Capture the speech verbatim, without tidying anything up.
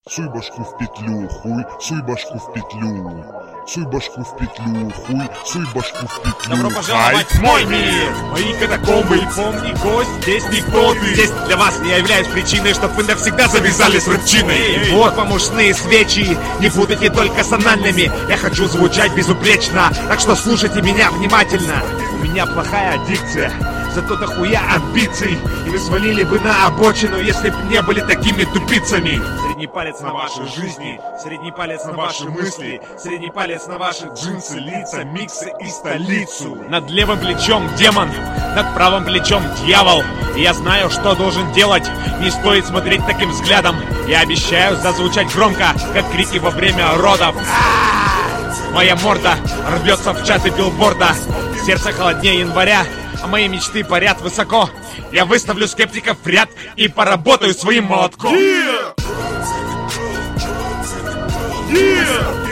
Суй башку в петлю, хуй, суй башку в петлю. Суй башку в петлю, хуй, суй башку в петлю. Добро пожаловать в мой мир! Мои катакомбы, помни, гость, здесь никто ты. Здесь для вас я являюсь причиной, чтоб вы навсегда завязали с рэпчиной. Вот вам ушные свечи, не путайте только с анальными. Я хочу звучать безупречно, так что слушайте меня внимательно. У меня плохая аддикция, зато дохуя амбиций. И вы свалили бы на обочину, если бы не были такими тупицами. Средний палец на вашей жизни, средний палец на ваши мысли, средний палец на ваши джинсы, лица, миксы и столицу. Над левым плечом демон, над правым плечом дьявол. И я знаю, что должен делать. Не стоит смотреть таким взглядом. Я обещаю зазвучать громко, как крики во время родов. Моя морда рвется в чаты билборда. Сердце холоднее января, а мои мечты парят высоко. Я выставлю скептиков в ряд и поработаю своим молотком. Yeah! Yeah!